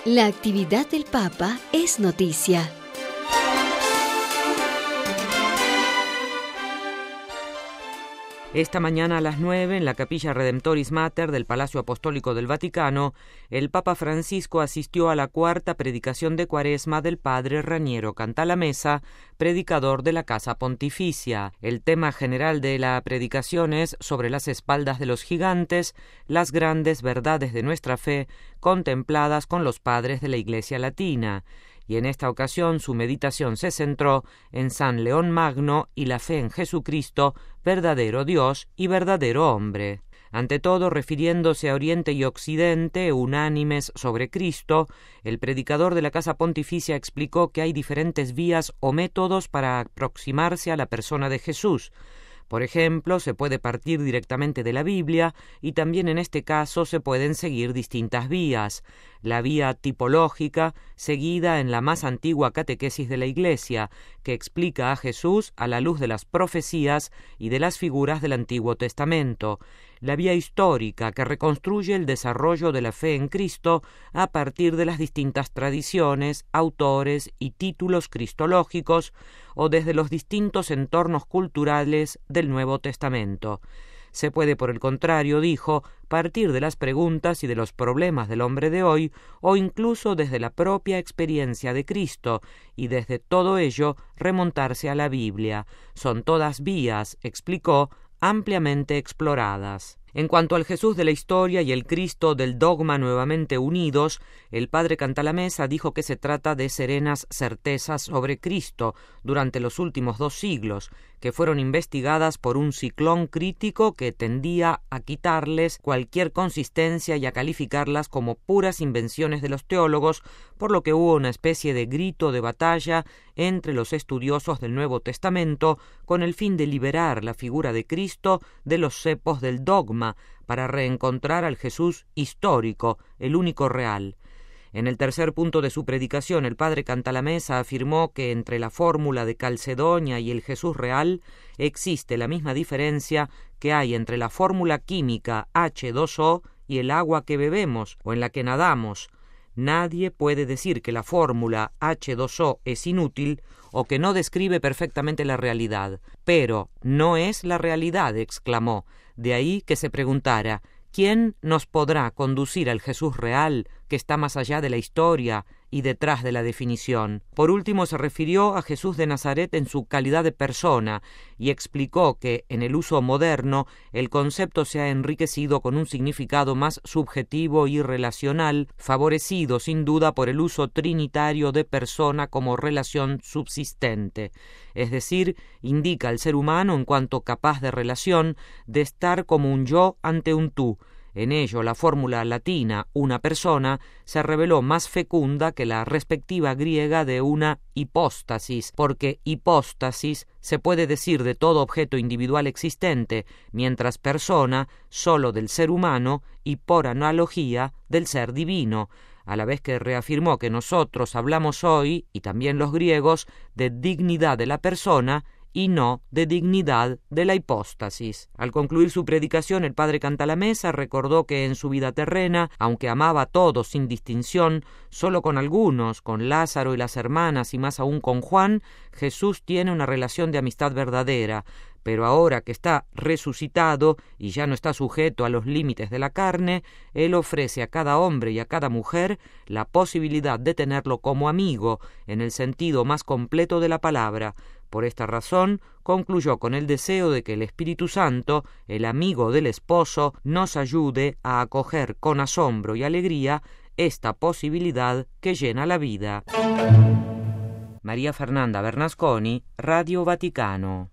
La actividad del Papa es noticia. Esta mañana a las 9, en la Capilla Redemptoris Mater del Palacio Apostólico del Vaticano, el Papa Francisco asistió a la cuarta predicación de Cuaresma del padre Raniero Cantalamessa, predicador de la Casa Pontificia. El tema general de la predicación es sobre las espaldas de los gigantes, las grandes verdades de nuestra fe, contempladas con los padres de la Iglesia Latina. Y en esta ocasión su meditación se centró en San León Magno y la fe en Jesucristo, verdadero Dios y verdadero hombre. Ante todo, refiriéndose a Oriente y Occidente, unánimes sobre Cristo, el predicador de la Casa Pontificia explicó que hay diferentes vías o métodos para aproximarse a la persona de Jesús. Por ejemplo, se puede partir directamente de la Biblia y también en este caso se pueden seguir distintas vías. La vía tipológica, seguida en la más antigua catequesis de la Iglesia, que explica a Jesús a la luz de las profecías y de las figuras del Antiguo Testamento. La vía histórica, que reconstruye el desarrollo de la fe en Cristo a partir de las distintas tradiciones, autores y títulos cristológicos o desde los distintos entornos culturales del Nuevo Testamento. Se puede, por el contrario, dijo, partir de las preguntas y de los problemas del hombre de hoy, o incluso desde la propia experiencia de Cristo, y desde todo ello remontarse a la Biblia. Son todas vías, explicó, ampliamente exploradas. En cuanto al Jesús de la historia y el Cristo del dogma nuevamente unidos, el padre Cantalamessa dijo que se trata de serenas certezas sobre Cristo durante los últimos 2 siglos, que fueron investigadas por un ciclón crítico que tendía a quitarles cualquier consistencia y a calificarlas como puras invenciones de los teólogos, por lo que hubo una especie de grito de batalla entre los estudiosos del Nuevo Testamento con el fin de liberar la figura de Cristo de los cepos del dogma para reencontrar al Jesús histórico, el único real. En el tercer punto de su predicación, el padre Cantalamessa afirmó que entre la fórmula de Calcedonia y el Jesús real existe la misma diferencia que hay entre la fórmula química H2O y el agua que bebemos o en la que nadamos. Nadie puede decir que la fórmula H2O es inútil o que no describe perfectamente la realidad. Pero no es la realidad, exclamó. De ahí que se preguntara, ¿quién nos podrá conducir al Jesús real que está más allá de la historia y detrás de la definición? Por último, se refirió a Jesús de Nazaret en su calidad de persona y explicó que, en el uso moderno, el concepto se ha enriquecido con un significado más subjetivo y relacional, favorecido sin duda por el uso trinitario de persona como relación subsistente. Es decir, indica al ser humano en cuanto capaz de relación, de estar como un yo ante un tú. En ello, la fórmula latina, una persona, se reveló más fecunda que la respectiva griega de una hipóstasis, porque hipóstasis se puede decir de todo objeto individual existente, mientras persona sólo del ser humano y por analogía del ser divino, a la vez que reafirmó que nosotros hablamos hoy, y también los griegos, de dignidad de la persona y no de dignidad de la hipóstasis. Al concluir su predicación, el padre Cantalamessa recordó que en su vida terrena, aunque amaba a todos sin distinción, solo con algunos, con Lázaro y las hermanas y más aún con Juan, Jesús tiene una relación de amistad verdadera, pero ahora que está resucitado y ya no está sujeto a los límites de la carne, Él ofrece a cada hombre y a cada mujer la posibilidad de tenerlo como amigo, en el sentido más completo de la palabra. Por esta razón, concluyó con el deseo de que el Espíritu Santo, el amigo del esposo, nos ayude a acoger con asombro y alegría esta posibilidad que llena la vida. María Fernanda Bernasconi, Radio Vaticano.